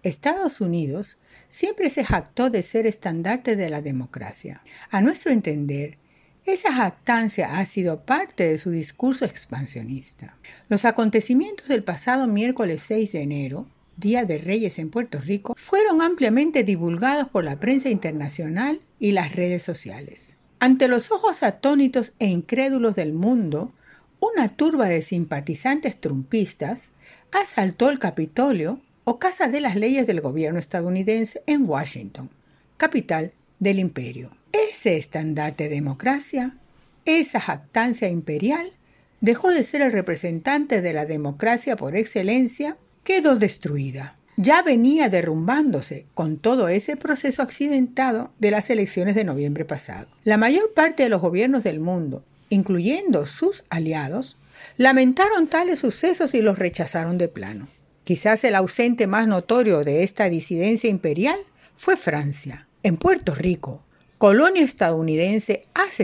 Estados Unidos siempre se jactó de ser estandarte de la democracia. A nuestro entender, esa jactancia ha sido parte de su discurso expansionista. Los acontecimientos del pasado miércoles 6 de enero, Día de Reyes en Puerto Rico, fueron ampliamente divulgados por la prensa internacional y las redes sociales. Ante los ojos atónitos e incrédulos del mundo, una turba de simpatizantes trumpistas asaltó el Capitolio o Casa de las Leyes del gobierno estadounidense en Washington, capital del imperio. Ese estandarte de democracia, esa jactancia imperial, dejó de ser el representante de la democracia por excelencia, quedó destruida. Ya venía derrumbándose con todo ese proceso accidentado de las elecciones de noviembre pasado. La mayor parte de los gobiernos del mundo, incluyendo sus aliados, lamentaron tales sucesos y los rechazaron de plano. Quizás el ausente más notorio de esta disidencia imperial fue Francia. En Puerto Rico, colonia estadounidense hace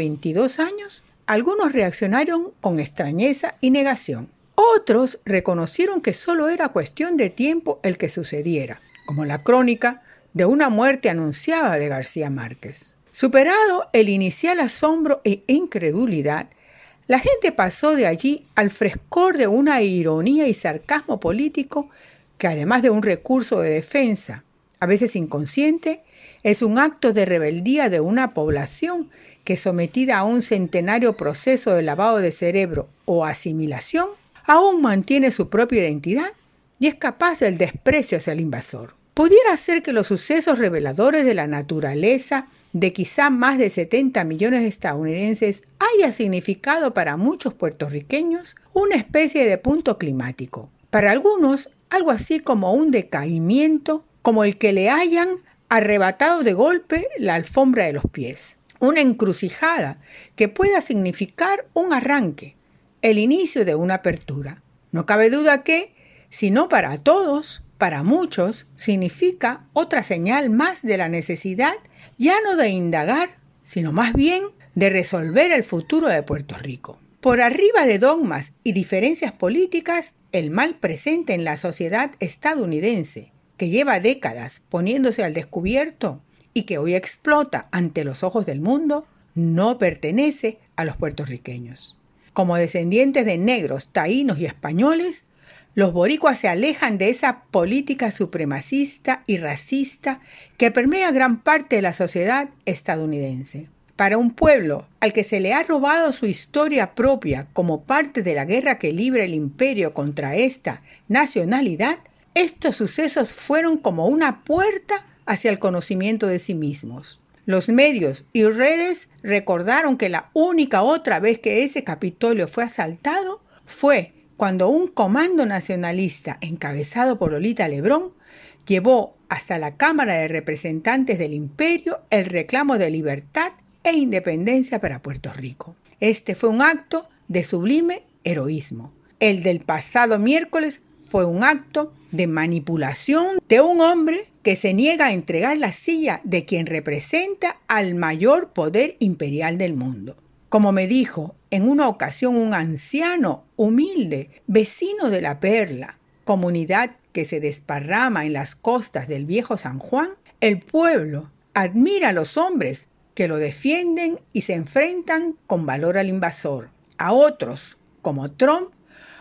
122 años, algunos reaccionaron con extrañeza y negación. Otros reconocieron que solo era cuestión de tiempo el que sucediera, como la crónica de una muerte anunciada de García Márquez. Superado el inicial asombro e incredulidad, la gente pasó de allí al frescor de una ironía y sarcasmo político que, además de un recurso de defensa, a veces inconsciente, es un acto de rebeldía de una población que, sometida a un centenario proceso de lavado de cerebro o asimilación, aún mantiene su propia identidad y es capaz del desprecio hacia el invasor. Pudiera ser que los sucesos reveladores de la naturaleza de quizá más de 70 millones de estadounidenses haya significado para muchos puertorriqueños una especie de punto climático. Para algunos, algo así como un decaimiento, como el que le hayan arrebatado de golpe la alfombra de los pies. Una encrucijada que pueda significar un arranque, el inicio de una apertura. No cabe duda que, si no para todos, para muchos, significa otra señal más de la necesidad ya no de indagar, sino más bien de resolver el futuro de Puerto Rico. Por arriba de dogmas y diferencias políticas, el mal presente en la sociedad estadounidense, que lleva décadas poniéndose al descubierto y que hoy explota ante los ojos del mundo, no pertenece a los puertorriqueños. Como descendientes de negros, taínos y españoles, los boricuas se alejan de esa política supremacista y racista que permea gran parte de la sociedad estadounidense. Para un pueblo al que se le ha robado su historia propia como parte de la guerra que libra el imperio contra esta nacionalidad, estos sucesos fueron como una puerta hacia el conocimiento de sí mismos. Los medios y redes recordaron que la única otra vez que ese Capitolio fue asaltado fue cuando un comando nacionalista encabezado por Lolita Lebrón llevó hasta la Cámara de Representantes del Imperio el reclamo de libertad e independencia para Puerto Rico. Este fue un acto de sublime heroísmo. El del pasado miércoles fue un acto de manipulación de un hombre que se niega a entregar la silla de quien representa al mayor poder imperial del mundo. Como me dijo en una ocasión un anciano, humilde, vecino de La Perla, comunidad que se desparrama en las costas del viejo San Juan, el pueblo admira a los hombres que lo defienden y se enfrentan con valor al invasor. A otros, como Trump,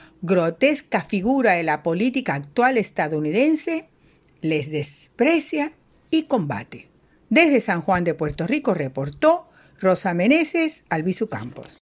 grotesca figura de la política actual estadounidense, les desprecia y combate. Desde San Juan de Puerto Rico reportó Rosa Meneses, Albizu Campos.